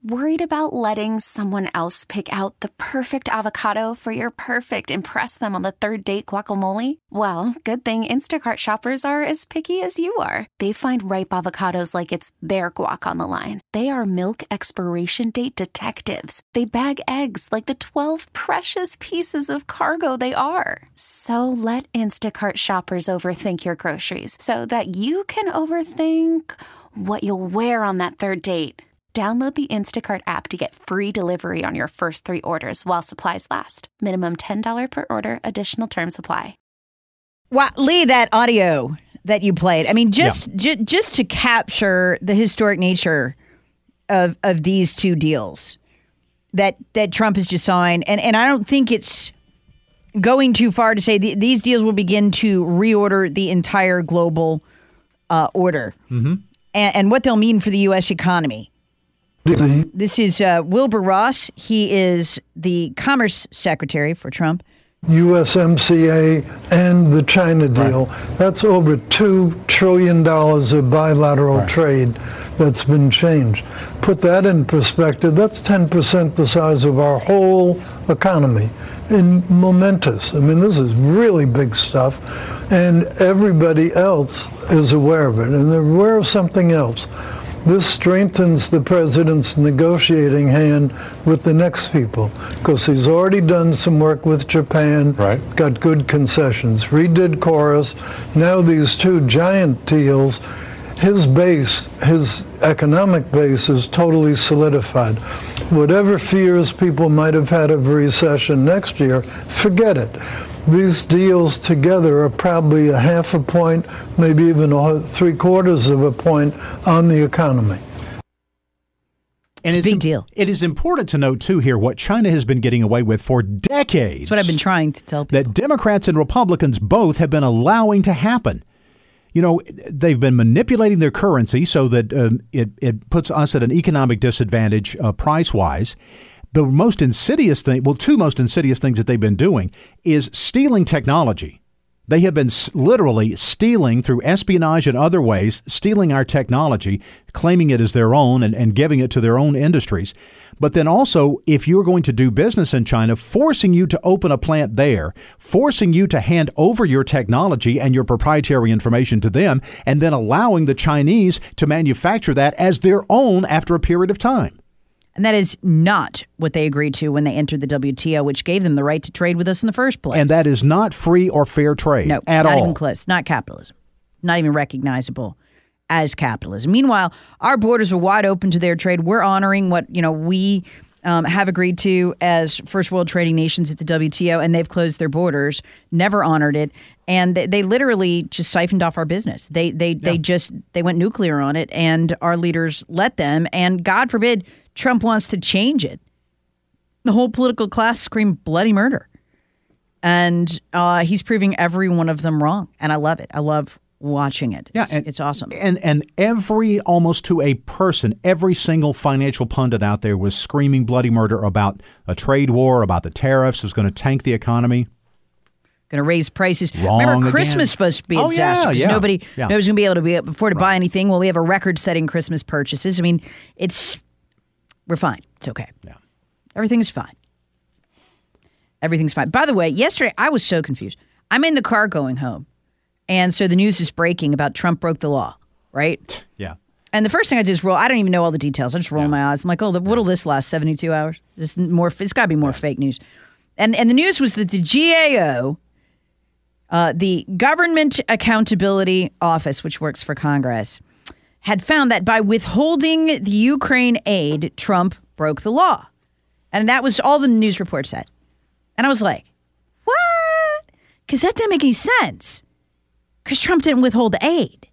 Worried about letting someone else pick out the perfect avocado for your perfect impress them on the third date guacamole? Well, good thing Instacart shoppers are as picky as you are. They find ripe avocados like it's their guac on the line. They are milk expiration date detectives. They bag eggs like the 12 precious pieces of cargo they are. So let Instacart shoppers overthink your groceries so that you can overthink what you'll wear on that third date. Download the Instacart app to get free delivery on your first 3 orders while supplies last. Minimum $10 per order. Additional terms apply. Wow, Lee, that audio that you played, I mean, just to capture the historic nature of these two deals that Trump has just signed, and I don't think it's going too far to say these deals will begin to reorder the entire global order and what they'll mean for the U.S. economy. This is Wilbur Ross. He is the Commerce Secretary for Trump. USMCA and the China deal. Right. That's over $2 trillion of bilateral trade that's been changed. Put that in perspective, that's 10% the size of our whole economy. And momentous. I mean, this is really big stuff. And everybody else is aware of it. And they're aware of something else. This strengthens the president's negotiating hand with the next people, because he's already done some work with Japan, got good concessions, redid Chorus. Now these two giant deals, his base, his economic base is totally solidified. Whatever fears people might have had of a recession next year, forget it. These deals together are probably a half a point, maybe even 3/4 of a point on the economy. And it's a big deal. It is important to note, too, here, what China has been getting away with for decades. That's what I've been trying to tell people. That Democrats and Republicans both have been allowing to happen. You know, they've been manipulating their currency so that it puts us at an economic disadvantage price-wise. The most insidious thing, well, two most insidious things that they've been doing is stealing technology. They have been literally stealing through espionage and other ways, stealing our technology, claiming it as their own and giving it to their own industries. But then also, if you're going to do business in China, forcing you to open a plant there, forcing you to hand over your technology and your proprietary information to them, and then allowing the Chinese to manufacture that as their own after a period of time. And that is not what they agreed to when they entered the WTO, which gave them the right to trade with us in the first place. And that is not free or fair trade at all. Not even close. Not capitalism. Not even recognizable as capitalism. Meanwhile, our borders are wide open to their trade. We're honoring what we have agreed to as first world trading nations at the WTO, and they've closed their borders, never honored it, and they literally just siphoned off our business. They went nuclear on it, and our leaders let them, and God forbid Trump wants to change it. The whole political class screamed bloody murder. And he's proving every one of them wrong. And I love it. I love watching it. It's awesome. And every, almost to a person, every single financial pundit out there was screaming bloody murder about a trade war, about the tariffs, it was going to tank the economy. Going to raise prices. Wrong Remember, Christmas again. is supposed to be a disaster because nobody's going to be able to afford to buy anything. Well, we have a record-setting Christmas purchases. I mean, we're fine. It's okay. Yeah. Everything's fine. Everything's fine. By the way, yesterday I was so confused. I'm in the car going home, and so the news is breaking about Trump broke the law, right? Yeah. And the first thing I did is roll. I don't even know all the details. I just roll my eyes. I'm like, what'll this last 72 hours? This is more. It's got to be more fake news. And the news was that the GAO, the Government Accountability Office, which works for Congress, had found that by withholding the Ukraine aid, Trump broke the law. And that was all the news report said. And I was like, what? Because that didn't make any sense. Because Trump didn't withhold the aid.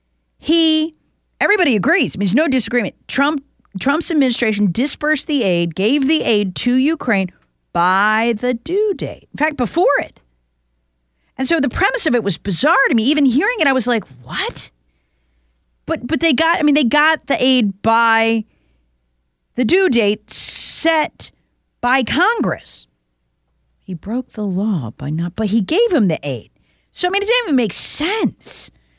Everybody agrees. I mean, there's no disagreement. Trump's administration dispersed the aid, gave the aid to Ukraine by the due date. In fact, before it. And so the premise of it was bizarre to me. Even hearing it, I was like, what? But they got the aid by the due date set by Congress. He broke the law but he gave him the aid. So, I mean, it didn't even make sense.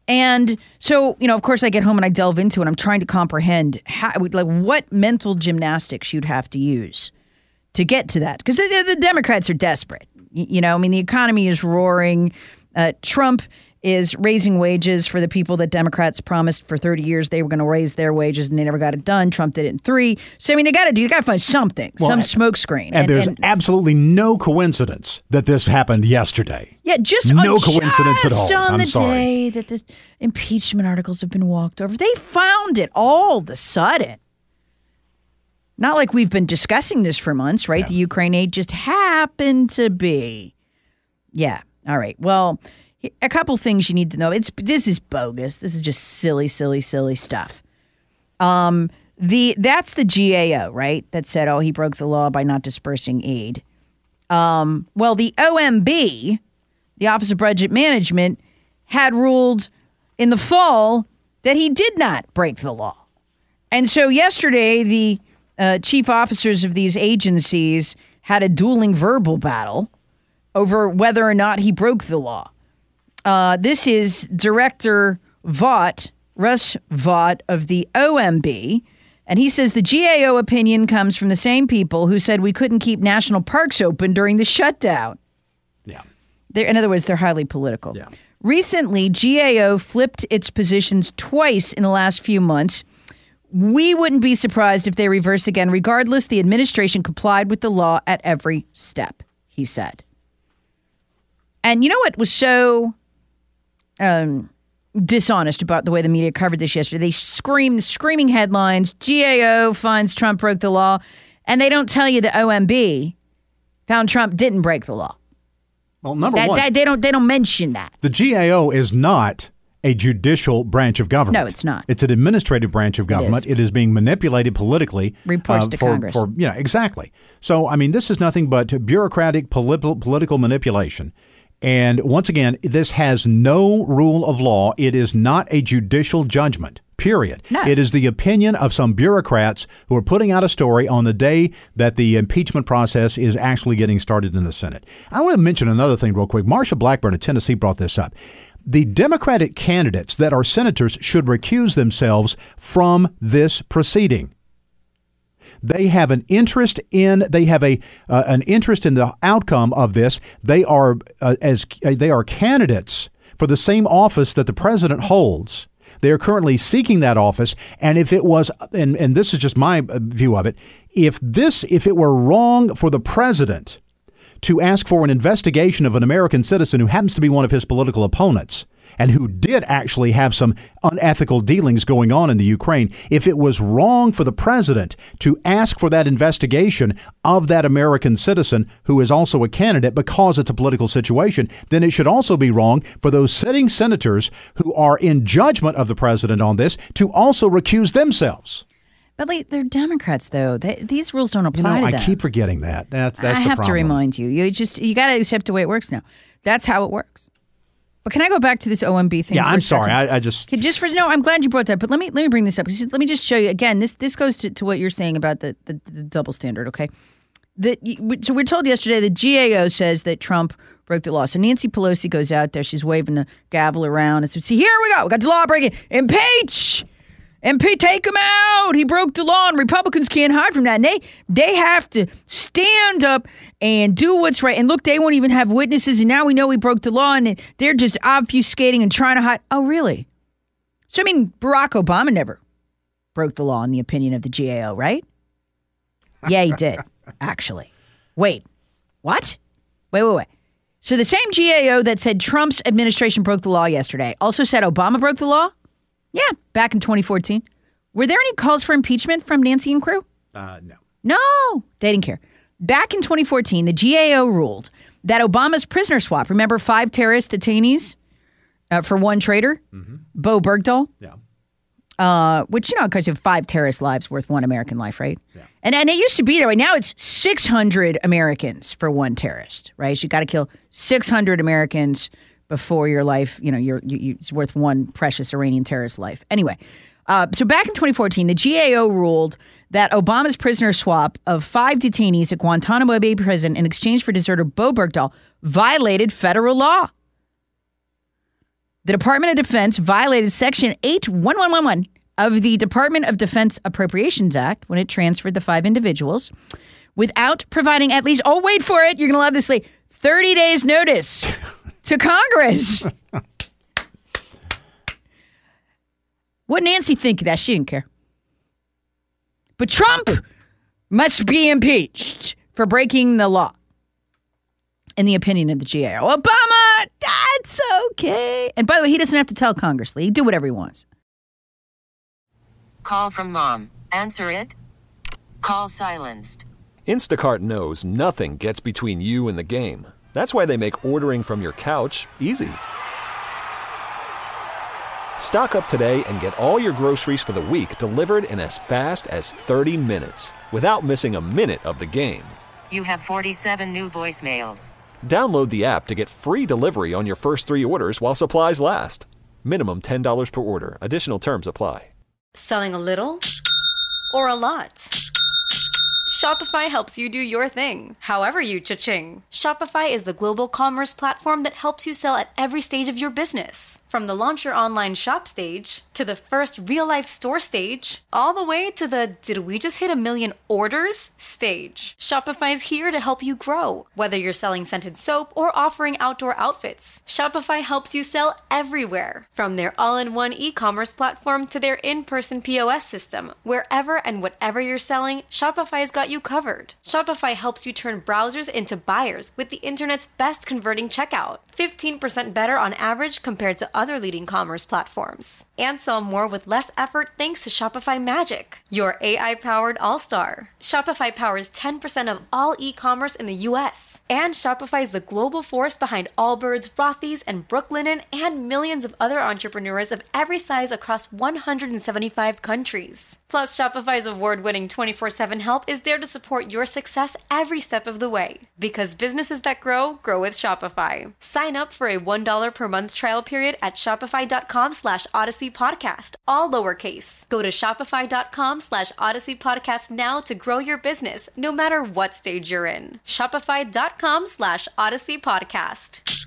And so, of course, I get home and I delve into it. I'm trying to comprehend what mental gymnastics you'd have to use to get to that. Because the Democrats are desperate. The economy is roaring. Trump is raising wages for the people that Democrats promised for 30 years they were going to raise their wages, and they never got it done. Trump did it in 3. So, they got to find something, some smokescreen. And there's absolutely no coincidence that this happened yesterday. Yeah, no coincidence at all. On the day that the impeachment articles have been walked over. They found it all of a sudden. Not like we've been discussing this for months, right? Yeah. The Ukraine aid just happened to be. Yeah. All right. Well, a couple things you need to know. This is bogus. This is just silly stuff. That's the GAO, right? That said, he broke the law by not dispersing aid. Well, the OMB, the Office of Budget Management, had ruled in the fall that he did not break the law. And so yesterday, the chief officers of these agencies had a dueling verbal battle over whether or not he broke the law. This is Director Vaught, Russ Vaught of the OMB, and he says the GAO opinion comes from the same people who said we couldn't keep national parks open during the shutdown. Yeah. In other words, they're highly political. Yeah. Recently, GAO flipped its positions twice in the last few months. We wouldn't be surprised if they reverse again. Regardless, the administration complied with the law at every step, he said. And you know what was so dishonest about the way the media covered this yesterday? They screaming headlines, GAO finds Trump broke the law, and they don't tell you the OMB found Trump didn't break the law. Well, number one, they don't mention that. The GAO is not a judicial branch of government. No, it's not. It's an administrative branch of government. It is being manipulated politically. Reports to Congress. Exactly. So, this is nothing but bureaucratic political manipulation. And once again, this has no rule of law. It is not a judicial judgment, period. No. It is the opinion of some bureaucrats who are putting out a story on the day that the impeachment process is actually getting started in the Senate. I want to mention another thing real quick. Marsha Blackburn of Tennessee brought this up. The Democratic candidates that are senators should recuse themselves from this proceeding. They have an interest in. They have an interest in the outcome of this. They are candidates for the same office that the president holds. They are currently seeking that office. And if it was, and this is just my view of it, if it were wrong for the president to ask for an investigation of an American citizen who happens to be one of his political opponents, and who did actually have some unethical dealings going on in the Ukraine, if it was wrong for the president to ask for that investigation of that American citizen who is also a candidate because it's a political situation, then it should also be wrong for those sitting senators who are in judgment of the president on this to also recuse themselves. But they're Democrats, though. These rules don't apply to them. I keep forgetting that. That's the problem. I have to remind you. You got to accept the way it works now. That's how it works. But can I go back to this OMB thing? Yeah, I'm sorry. I just I'm glad you brought that. But let me bring this up. Let me just show you again. This goes to what you're saying about the double standard. Okay, so we're told yesterday the GAO says that Trump broke the law. So Nancy Pelosi goes out there. She's waving the gavel around and says, "See, here we go. We got the law breaking. Impeach. Take him out. He broke the law, and Republicans can't hide from that. And they have to stand up and do what's right. And look, they won't even have witnesses, and now we know he broke the law, and they're just obfuscating and trying to hide. Oh, really? So, Barack Obama never broke the law in the opinion of the GAO, right? Yeah, he did, actually. Wait, what? Wait. So the same GAO that said Trump's administration broke the law yesterday also said Obama broke the law? Yeah, back in 2014. Were there any calls for impeachment from Nancy and crew? No, they didn't care. Back in 2014, the GAO ruled that Obama's prisoner swap, remember 5 terrorist detainees for one traitor, Bo Bergdahl? Yeah. Which, because you have 5 terrorist lives worth 1 American life, right? Yeah. And it used to be that way. Now it's 600 Americans for 1 terrorist, right? So you got to kill 600 Americans before your life, it's worth 1 precious Iranian terrorist life. Anyway, so back in 2014, the GAO ruled that Obama's prisoner swap of 5 detainees at Guantanamo Bay Prison in exchange for deserter Bo Bergdahl violated federal law. The Department of Defense violated Section 81111 of the Department of Defense Appropriations Act when it transferred the 5 individuals without providing at least, oh, wait for it, you're going to love this, Lee, 30 days notice to Congress. What Nancy think of that? She didn't care. But Trump must be impeached for breaking the law. In the opinion of the GAO. Obama, that's okay. And by the way, he doesn't have to tell Congress, Lee. He can do whatever he wants. Call from mom. Answer it. Call silenced. Instacart knows nothing gets between you and the game. That's why they make ordering from your couch easy. Stock up today and get all your groceries for the week delivered in as fast as 30 minutes without missing a minute of the game. You have 47 new voicemails. Download the app to get free delivery on your first 3 orders while supplies last. Minimum $10 per order. Additional terms apply. Selling a little or a lot? Shopify helps you do your thing, however you cha-ching. Shopify is the global commerce platform that helps you sell at every stage of your business. From the launch your online shop stage, to the first real-life store stage, all the way to the did we just hit 1 million orders stage. Shopify's here to help you grow. Whether you're selling scented soap or offering outdoor outfits, Shopify helps you sell everywhere. From their all-in-one e-commerce platform to their in-person POS system, wherever and whatever you're selling, Shopify's got you covered. Shopify helps you turn browsers into buyers with the internet's best converting checkout. 15% better on average compared to other leading commerce platforms. And sell more with less effort thanks to Shopify Magic, your AI-powered all-star. Shopify powers 10% of all e-commerce in the U.S. And Shopify is the global force behind Allbirds, Rothy's, and Brooklinen, and millions of other entrepreneurs of every size across 175 countries. Plus, Shopify's award-winning 24/7 help is there to support your success every step of the way. Because businesses that grow, grow with Shopify. Sign up for a $1 per month trial period at shopify.com/Odyssey Podcast, all lowercase. Go to shopify.com/Odyssey Podcast now to grow your business, no matter what stage you're in. Shopify.com/Odyssey Podcast.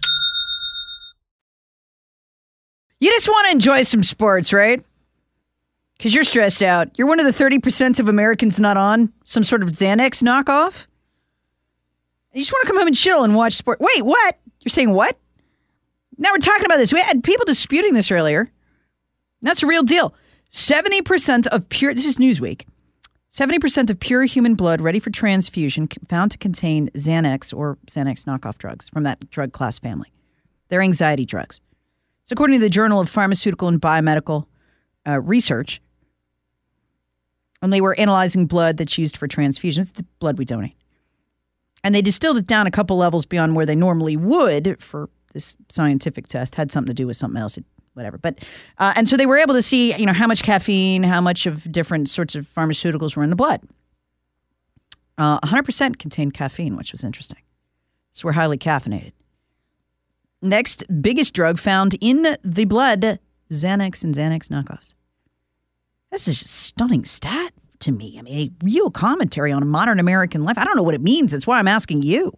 You just want to enjoy some sports, right? Because you're stressed out. You're one of the 30% of Americans not on some sort of Xanax knockoff. You just want to come home and chill and watch sport. Wait, what? You're saying what? Now we're talking about this. We had people disputing this earlier. That's a real deal. 70% of pure, this is Newsweek, 70% of pure human blood ready for transfusion found to contain Xanax or Xanax knockoff drugs from that drug class family. They're anxiety drugs. It's according to the Journal of Pharmaceutical and Biomedical Research. And they were analyzing blood that's used for transfusion. It's the blood we donate. And they distilled it down a couple levels beyond where they normally would for this scientific test. Had something to do with something else, whatever. But and so they were able to see, how much caffeine, how much of different sorts of pharmaceuticals were in the blood. 100% contained caffeine, which was interesting. So we're highly caffeinated. Next biggest drug found in the blood, Xanax and Xanax knockoffs. This is a stunning stat to me. I mean, a real commentary on modern American life. I don't know what it means. That's why I'm asking you.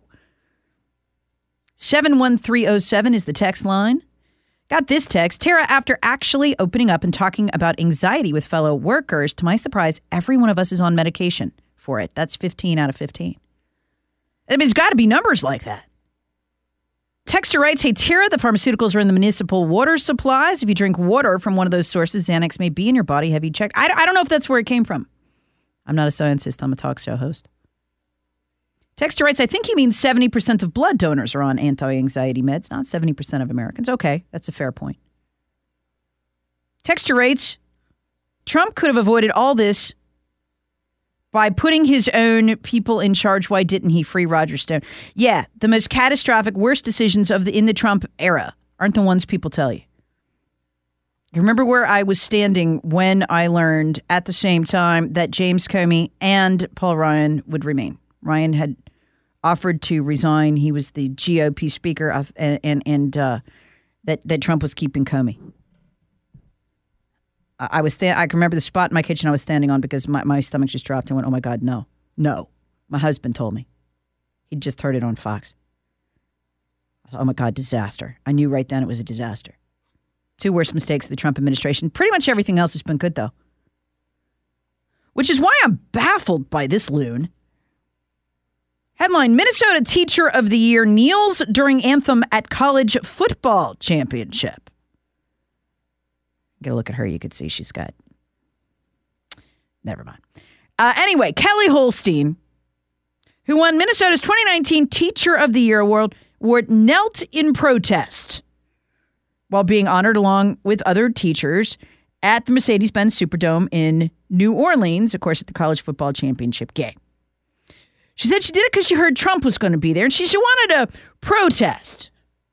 71307 is the text line. Got this text. Tara, after actually opening up and talking about anxiety with fellow workers, to my surprise, every one of us is on medication for it. That's 15 out of 15. I mean, it's got to be numbers like that. Texter writes, hey, Tara, the pharmaceuticals are in the municipal water supplies. If you drink water from one of those sources, Xanax may be in your body. Have you checked? I don't know if that's where it came from. I'm not a scientist. I'm a talk show host. Texter writes, I think he means 70% of blood donors are on anti-anxiety meds, not 70% of Americans. Okay, that's a fair point. Texter writes, Trump could have avoided all this by putting his own people in charge. Why didn't he free Roger Stone? Yeah, the most catastrophic, worst decisions in the Trump era aren't the ones people tell you. You remember where I was standing when I learned at the same time that James Comey and Paul Ryan would remain. Ryan had offered to resign. He was the GOP speaker, and that Trump was keeping Comey. I can remember the spot in my kitchen I was standing on because my stomach just dropped and went, oh my God, no. My husband told me. He'd just heard it on Fox. I thought, oh my God, disaster. I knew right then it was a disaster. Two worst mistakes of the Trump administration. Pretty much everything else has been good, though. Which is why I'm baffled by this loon. Headline, Minnesota Teacher of the Year kneels during anthem at college football championship. Get a look at her. You could see she's got... Never mind. Anyway, Kelly Holstein, who won Minnesota's 2019 Teacher of the Year award, knelt in protest while being honored along with other teachers at the Mercedes-Benz Superdome in New Orleans, of course, at the college football championship game. She said she did it because she heard Trump was going to be there, and she wanted to protest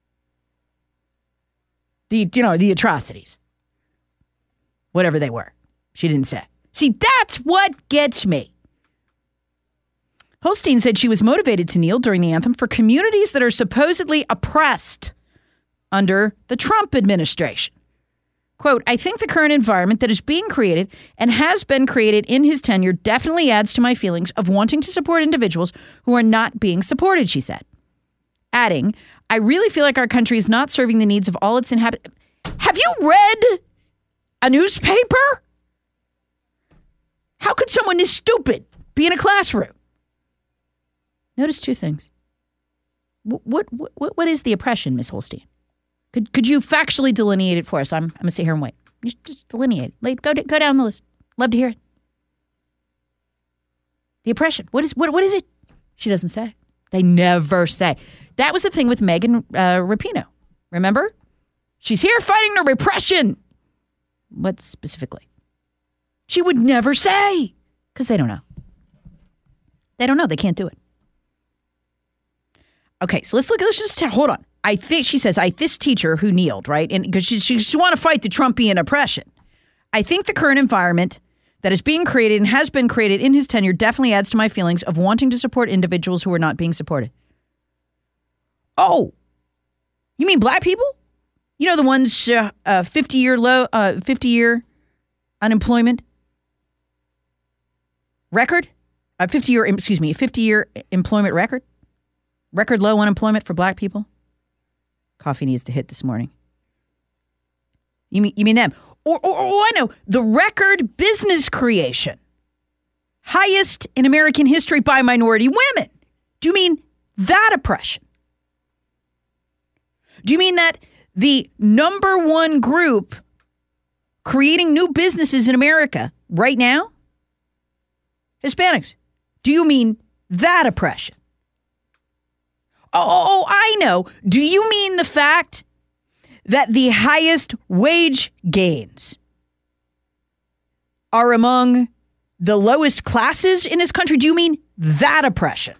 the atrocities, whatever they were. She didn't say. See, that's what gets me. Holstein said she was motivated to kneel during the anthem for communities that are supposedly oppressed under the Trump administration. Quote, I think the current environment that is being created and has been created in his tenure definitely adds to my feelings of wanting to support individuals who are not being supported, she said. Adding, I really feel like our country is not serving the needs of all its inhabitants. Have you read a newspaper? How could someone this stupid be in a classroom? Notice two things. What is the oppression, Ms. Holstein? Could you factually delineate it for us? I'm going to sit here and wait. Just delineate it. Go down the list. Love to hear it. The oppression. What is it? She doesn't say. They never say. That was the thing with Megan Rapinoe. Remember? She's here fighting the repression. What specifically? She would never say because they don't know. They don't know. They can't do it. Okay, so let's just hold on. I think she says, this teacher who kneeled, right? And because she want to fight the Trumpian oppression. I think the current environment that is being created and has been created in his tenure definitely adds to my feelings of wanting to support individuals who are not being supported. Oh, you mean black people? You know, the ones 50-year unemployment record? 50-year employment record? Record low unemployment for black people? Coffee needs to hit this morning. You mean them? Or I know, the record business creation. Highest in American history by minority women. Do you mean that oppression? Do you mean that the number one group creating new businesses in America right now? Hispanics. Do you mean that oppression? Oh, I know. Do you mean the fact that the highest wage gains are among the lowest classes in this country? Do you mean that oppression?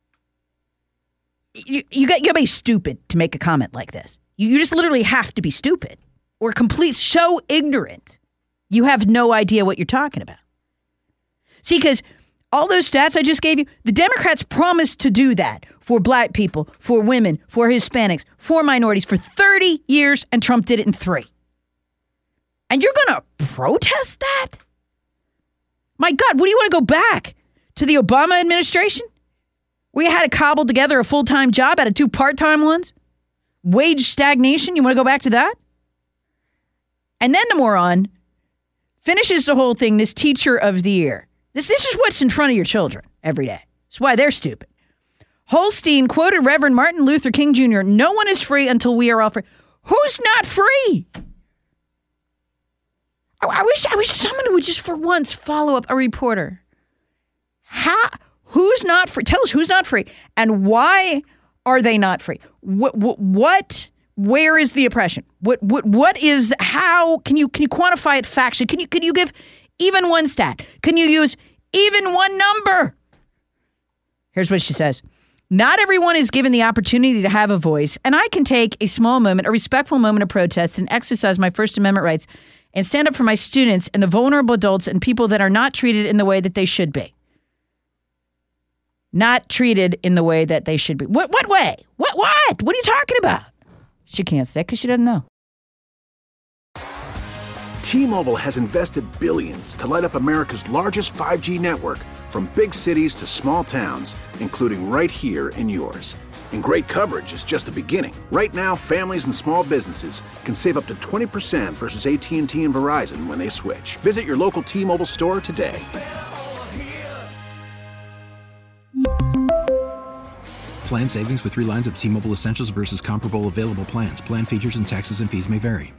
You got to be stupid to make a comment like this. You just literally have to be stupid or so ignorant. You have no idea what you're talking about. See, because all those stats I just gave you, the Democrats promised to do that for black people, for women, for Hispanics, for minorities for 30 years, and Trump did it in 3. And you're going to protest that? My God, what do you want to go back to the Obama administration? We had to cobble together a full-time job out of 2 part-time ones? Wage stagnation, you want to go back to that? And then the moron finishes the whole thing, this Teacher of the Year. This is what's in front of your children every day. That's why they're stupid. Holstein quoted Reverend Martin Luther King Jr., no one is free until we are all free. Who's not free? I wish someone would just for once follow up a reporter. Who's not free? Tell us who's not free and why are they not free? Where is the oppression? What is, how can you quantify it factually? Can you give even one stat? Can you use even one number? Here's what she says. Not everyone is given the opportunity to have a voice, and I can take a small moment, a respectful moment of protest and exercise my First Amendment rights and stand up for my students and the vulnerable adults and people that are not treated in the way that they should be. Not treated in the way that they should be. What way? What? What are you talking about? She can't say because she doesn't know. T-Mobile has invested billions to light up America's largest 5G network, from big cities to small towns, including right here in yours. And great coverage is just the beginning. Right now, families and small businesses can save up to 20% versus AT&T and Verizon when they switch. Visit your local T-Mobile store today. Plan savings with 3 lines of T-Mobile Essentials versus comparable available plans. Plan features and taxes and fees may vary.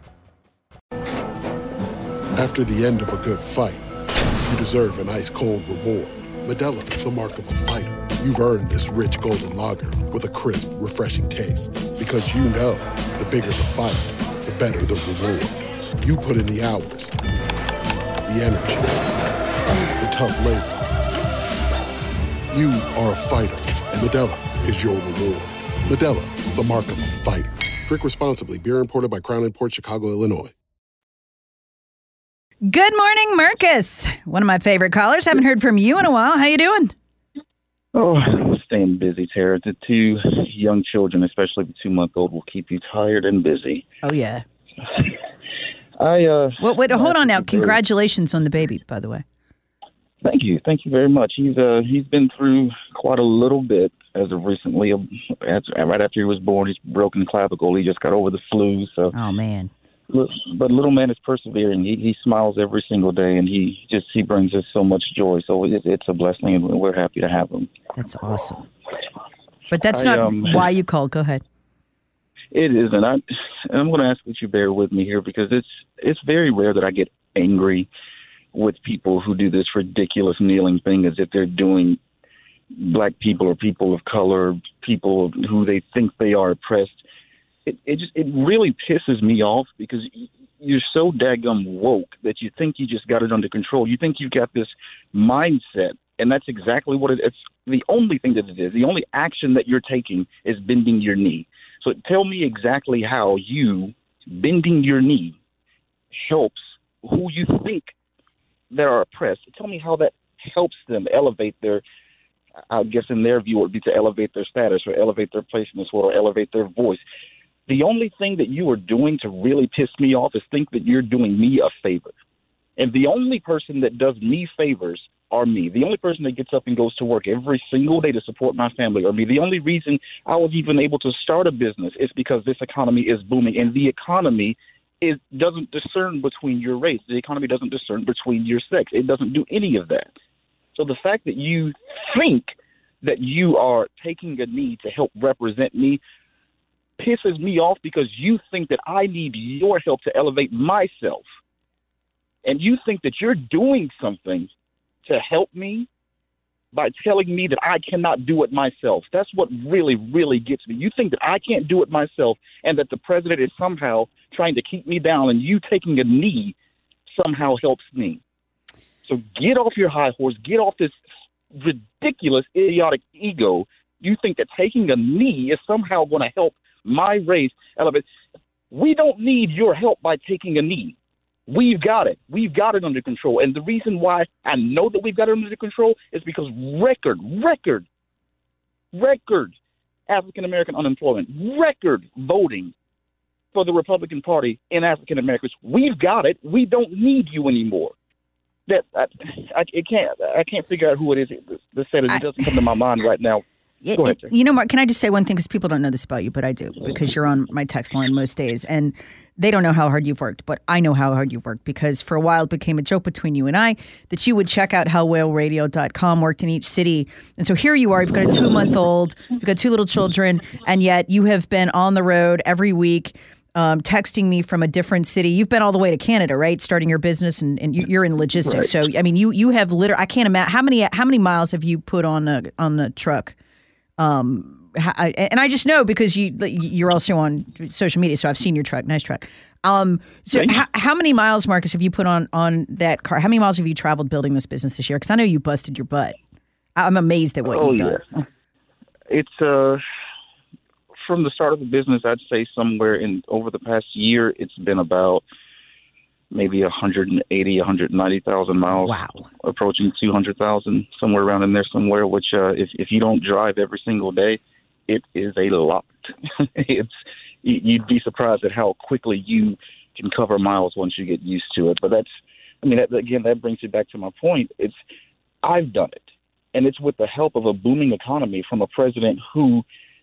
After the end of a good fight, you deserve an ice-cold reward. Modelo is the mark of a fighter. You've earned this rich golden lager with a crisp, refreshing taste. Because you know, the bigger the fight, the better the reward. You put in the hours, the energy, the tough labor. You are a fighter, and Modelo is your reward. Modelo, the mark of a fighter. Drink responsibly. Beer imported by Crown Imports, Chicago, Illinois. Good morning, Marcus. One of my favorite callers. Haven't heard from you in a while. How you doing? Oh, staying busy, Tara. The 2 young children, especially the 2-month-old, will keep you tired and busy. Oh, yeah. Wait, hold on now. Congratulations on the baby, by the way. Thank you. Thank you very much. He's been through quite a little bit as of recently. Right after he was born, he's broken clavicle. He just got over the flu. So. Oh, man. But little man is persevering. He smiles every single day, and he brings us so much joy. So it's a blessing, and we're happy to have him. That's awesome. But that's not why you called. Go ahead. It is, and I'm going to ask that you bear with me here because it's very rare that I get angry with people who do this ridiculous kneeling thing as if they're doing black people or people of color, people who they think they are oppressed. It really pisses me off because you're so daggum woke that you think you just got it under control. You think you've got this mindset, and that's exactly what it's. The only thing that it is, the only action that you're taking is bending your knee. So tell me exactly how you bending your knee helps who you think that are oppressed. Tell me how that helps them elevate their, I guess in their view, it would be to elevate their status or elevate their place in this world or elevate their voice. The only thing that you are doing to really piss me off is think that you're doing me a favor. And the only person that does me favors are me. The only person that gets up and goes to work every single day to support my family are me. The only reason I was even able to start a business is because this economy is booming. And the economy doesn't discern between your race. The economy doesn't discern between your sex. It doesn't do any of that. So the fact that you think that you are taking a knee to help represent me pisses me off because you think that I need your help to elevate myself. And you think that you're doing something to help me by telling me that I cannot do it myself. That's what really, really gets me. You think that I can't do it myself and that the president is somehow trying to keep me down, and you taking a knee somehow helps me. So get off your high horse. Get off this ridiculous, idiotic ego. You think that taking a knee is somehow going to help my race elevate. We don't need your help by taking a knee. We've got it. We've got it under control. And the reason why I know that we've got it under control is because record African-American unemployment, record voting for the Republican Party in African Americans. We've got it. We don't need you anymore. That I can't figure out who it is that said it. It doesn't come to my mind right now. Go ahead, sir. You know, Mark, can I just say one thing? Because people don't know this about you, but I do, because you're on my text line most days. And they don't know how hard you've worked, but I know how hard you've worked, because for a while it became a joke between you and I that you would check out hellwhaleradio.com, worked in each city. And so here you are, you've got a 2-month-old, you've got 2 little children, and yet you have been on the road every week texting me from a different city. You've been all the way to Canada, right? Starting your business, and you're in logistics. Right. So, I mean, you have literally, I can't imagine, how many miles have you put on the truck? And I just know because you're also on social media, so I've seen your truck. Nice truck. So how many miles, Marcus, have you put on that car? How many miles have you traveled building this business this year? Because I know you busted your butt. I'm amazed at what you've done. Yeah. It's from the start of the business, I'd say somewhere over the past year, it's been about maybe 180, 190,000 miles. Wow. Approaching 200,000, somewhere around in there somewhere, which if you don't drive every single day, it is a lot. You'd be surprised at how quickly you can cover miles once you get used to it. But that brings you back to my point. I've done it, and it's with the help of a booming economy from a president who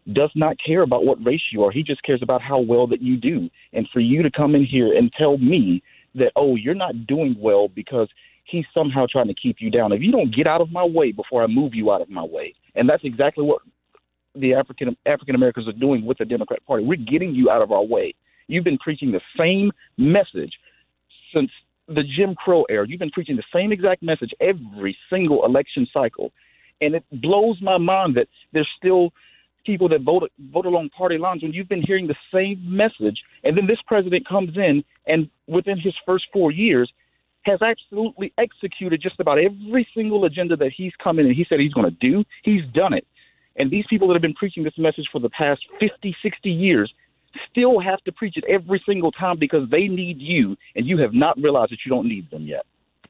does not care about what race you are. He just cares about how well that you do. And for you to come in here and tell me that, oh, you're not doing well because he's somehow trying to keep you down. If you don't get out of my way before I move you out of my way, and that's exactly what the African Americans are doing with the Democrat Party. We're getting you out of our way. You've been preaching the same message since the Jim Crow era. You've been preaching the same exact message every single election cycle. And it blows my mind that there's still people that vote along party lines when you've been hearing the same message. And then this president comes in and within his first 4 years has absolutely executed just about every single agenda that he's come in and he said he's going to do. He's done it. And these people that have been preaching this message for the past 50, 60 years still have to preach it every single time because they need you, and you have not realized that you don't need them yet.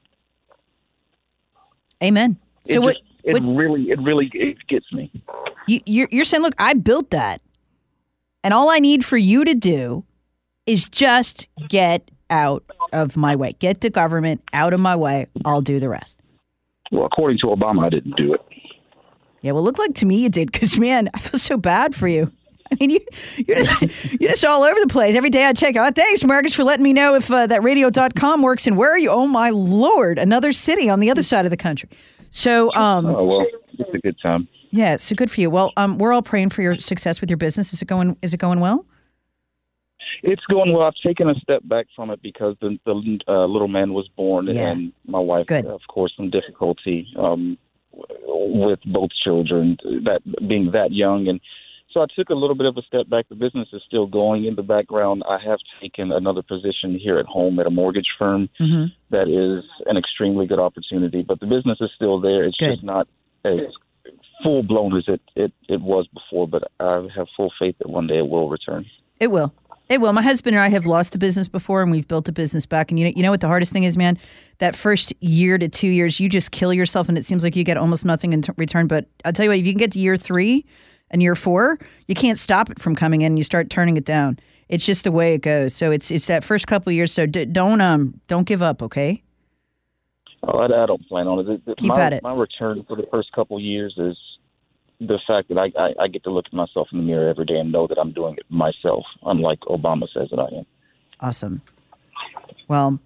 Amen. So it really gets me. You're saying, look, I built that, and all I need for you to do is just get out of my way. Get the government out of my way. I'll do the rest. Well, according to Obama, I didn't do it. Yeah, well, it looked like to me you did because, man, I feel so bad for you. I mean, you're just all over the place. Every day I check out, thanks, Marcus, for letting me know if that radio.com works. And where are you? Oh, my Lord, another city on the other side of the country. So, oh, well, it's a good time. Yeah, so good for you. Well, we're all praying for your success with your business. Is it going well? It's going well. I've taken a step back from it because the little man was born, and my wife, of course, some difficulty with both children, that being that young, and so I took a little bit of a step back. The business is still going in the background. I have taken another position here at home at a mortgage firm. Mm-hmm. That is an extremely good opportunity, but the business is still there. It's just not as full blown as it was before, but I have full faith that one day it will return. It will. It will. My husband and I have lost the business before, and we've built a business back. And you know what the hardest thing is, man? That first year to 2 years, you just kill yourself, and it seems like you get almost nothing in return. But I'll tell you what, if you can get to year 3 and year 4, you can't stop it from coming in. And you start turning it down. It's just the way it goes. So it's that first couple of years. So don't give up, okay? Oh, I don't plan on it. Keep at it. My return for the first couple of years is the fact that I get to look at myself in the mirror every day and know that I'm doing it myself, unlike Obama says that I am. Awesome. Well,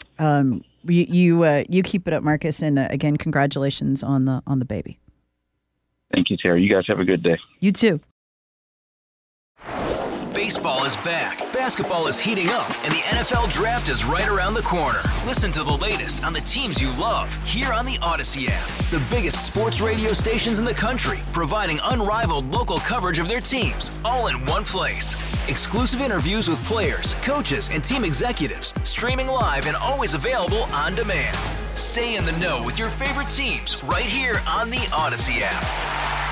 you keep it up, Marcus, and again, congratulations on the baby. Thank you, Terry. You guys have a good day. You too. Baseball is back, basketball is heating up, and the NFL Draft is right around the corner. Listen to the latest on the teams you love here on the Odyssey app. The biggest sports radio stations in the country, providing unrivaled local coverage of their teams, all in one place. Exclusive interviews with players, coaches, and team executives, streaming live and always available on demand. Stay in the know with your favorite teams right here on the Odyssey app.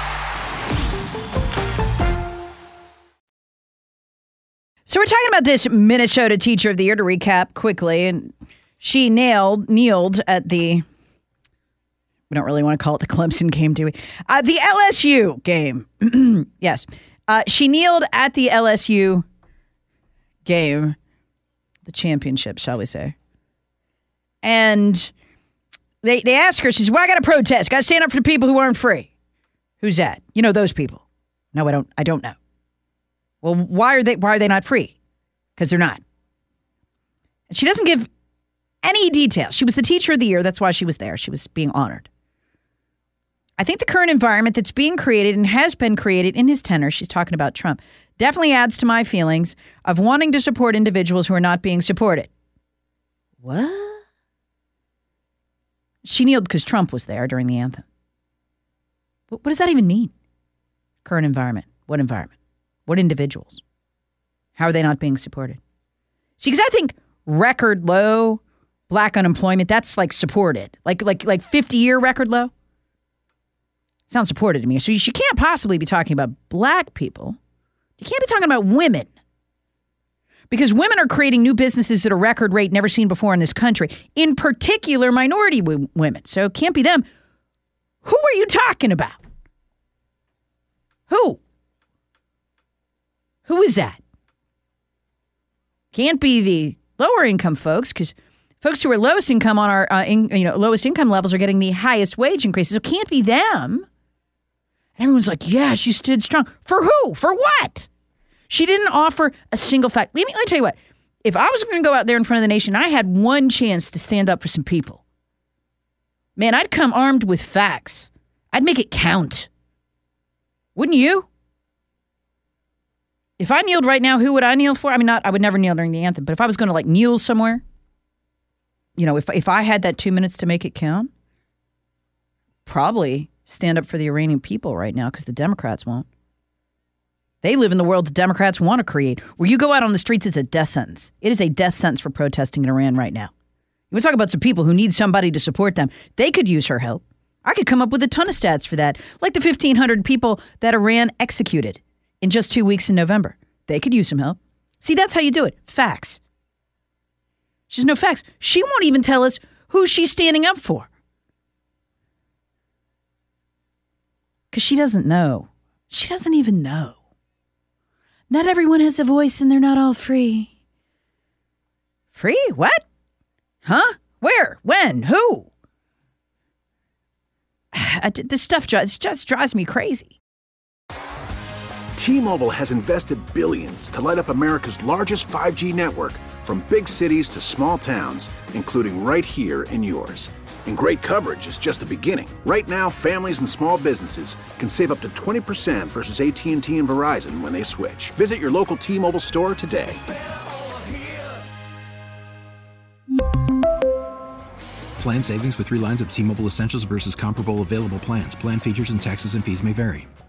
So we're talking about this Minnesota Teacher of the Year, to recap quickly, and she kneeled at the, we don't really want to call it the Clemson game, do we? The LSU game. Yes. She kneeled at the LSU game, the championship, shall we say. And they asked her, she says, well, I got to protest. Got to stand up for the people who aren't free. Who's that? You know those people. No, I don't know. Well, why are they not free? Because they're not. And she doesn't give any details. She was the Teacher of the Year. That's why she was there. She was being honored. I think the current environment that's being created and has been created in his tenure, she's talking about Trump, definitely adds to my feelings of wanting to support individuals who are not being supported. What? She kneeled because Trump was there during the anthem. What does that even mean? Current environment. What environment? What individuals? How are they not being supported? See, because I think record low black unemployment, that's like supported. Like 50-year record low? Sounds supported to me. So she can't possibly be talking about black people. You can't be talking about women. Because women are creating new businesses at a record rate never seen before in this country. In particular, minority women. So it can't be them. Who are you talking about? Who? Who is that? Can't be the lower income folks, because folks who are lowest income on our lowest income levels are getting the highest wage increases. So it can't be them. And everyone's like, yeah, she stood strong. For who? For what? She didn't offer a single fact. Let me tell you what. If I was going to go out there in front of the nation, I had one chance to stand up for some people. Man, I'd come armed with facts. I'd make it count. Wouldn't you? If I kneeled right now, who would I kneel for? I mean, I would never kneel during the anthem, but if I was going to kneel somewhere, if I had that 2 minutes to make it count, probably stand up for the Iranian people right now because the Democrats won't. They live in the world the Democrats want to create. Where you go out on the streets, it's a death sentence. It is a death sentence for protesting in Iran right now. You want to talk about some people who need somebody to support them. They could use her help. I could come up with a ton of stats for that, like the 1,500 people that Iran executed in just 2 weeks in November. They could use some help. See, that's how you do it. Facts. She's no facts. She won't even tell us who she's standing up for. Because she doesn't know. She doesn't even know. Not everyone has a voice and they're not all free. Free? What? Huh? Where? When? Who? This stuff just drives me crazy. T-Mobile has invested billions to light up America's largest 5G network, from big cities to small towns, including right here in yours. And great coverage is just the beginning. Right now, families and small businesses can save up to 20% versus AT&T and Verizon when they switch. Visit your local T-Mobile store today. Plan savings with 3 lines of T-Mobile Essentials versus comparable available plans. Plan features and taxes and fees may vary.